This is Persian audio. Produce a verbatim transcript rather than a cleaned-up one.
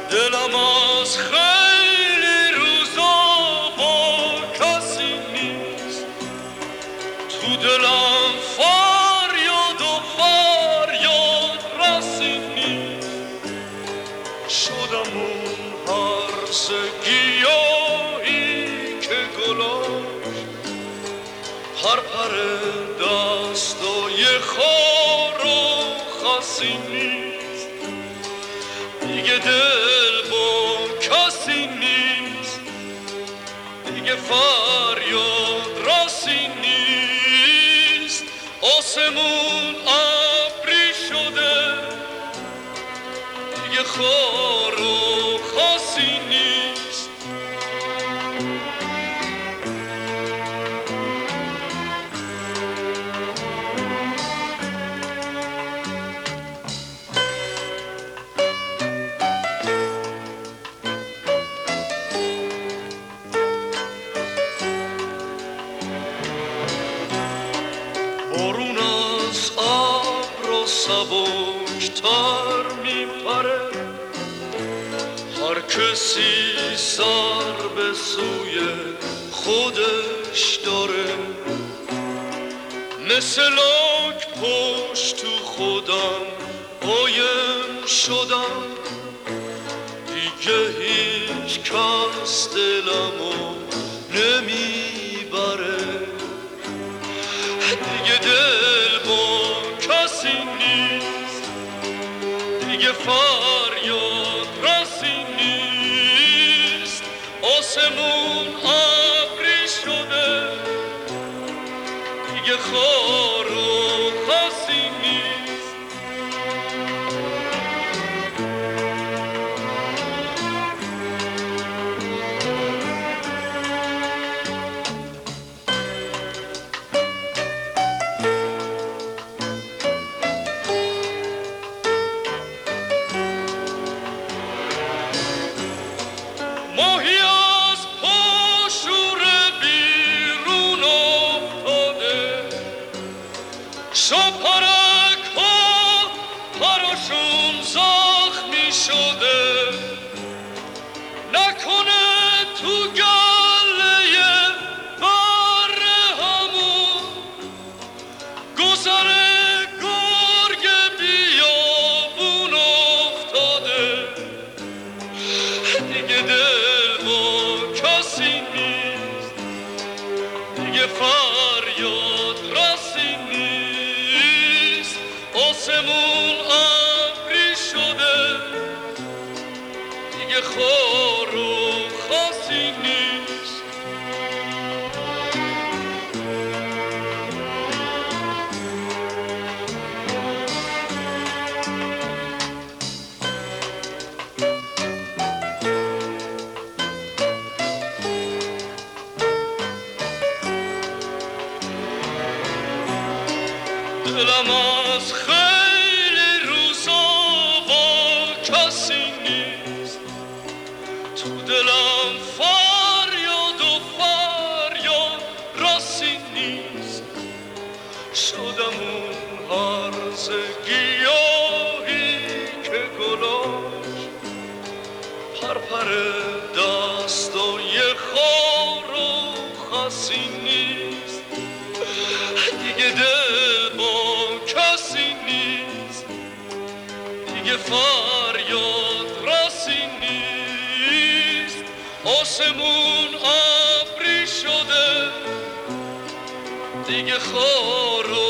دلم از خیلی روزا با کسی نیست، تو دلم فریاد و فریاد رسی نیست. شدم اون هرس گیاهی که گلاش پرپر دستای خار و خسی نیست. دیگه دل با کسی نیست، دیگه فریاد راسی نیست. آسمون ابری شده، دیگه خار و خسی نیست. بارون از ابر سبکتر میپره، هر کسی سر به سوی خودش داره. مثل لاک پشت تو خودم قایم شدم، دیگه هیچ کس دلمو نمیبره. دیگه دل با کسی نیست، دیگه فریاد رسی نیست. آسمون ابری شده، دیگه خار و خسی نیست. ماهی از پاشور بیرون افتاده، شاپرک ها پراشون زخمی شده. نکنه تو گله بر همون گذر گرگ بیابون افتاده. دیگه دل با کسی نیست، دیگه فریاد رسی نیست. آسمون ابری شده، دیگه خار و خسی نیست. دلم از خیلی روزا با کسی نیست، تو دلم فریاد و فریاد رسی نیست. شدم اون هرز گیاهی که گلاش پرپر دستای خار و خسی نیست. دیگه دل با کسی نیست، دیگه فریاد رسی نیست. آسمون ابری شده، دیگه خار و